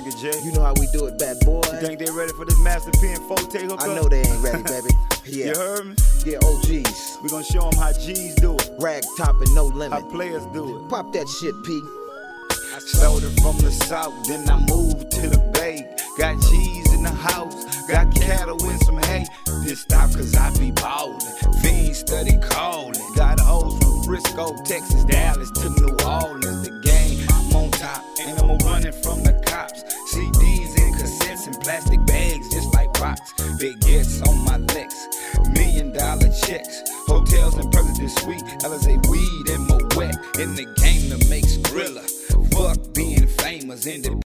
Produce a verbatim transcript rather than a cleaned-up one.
Thank you, Jay. You know how we do it, bad boy. You think they ready for this Master P and Forte hookup? I know they ain't ready, baby. Yeah. You heard me? Yeah, O Gs. We gonna show them how G's do it. Rag top and no limit. How players do it. Pop that shit, P. I started from the south, then I moved to the bay. Got G's in the house, got cattle and some hay. Then stop cause I be ballin', fiends study callin'. Got hoes from Frisco, Texas, Dallas to New Orleans. The game, I'm on top, and I'm running from the cops. C Ds and cassettes and plastic bags just like rocks. Big gets on my legs, million dollar checks. Hotels and President Suite, Alizé weed and Moet. In the game to make Skrilla. Fuck being famous in the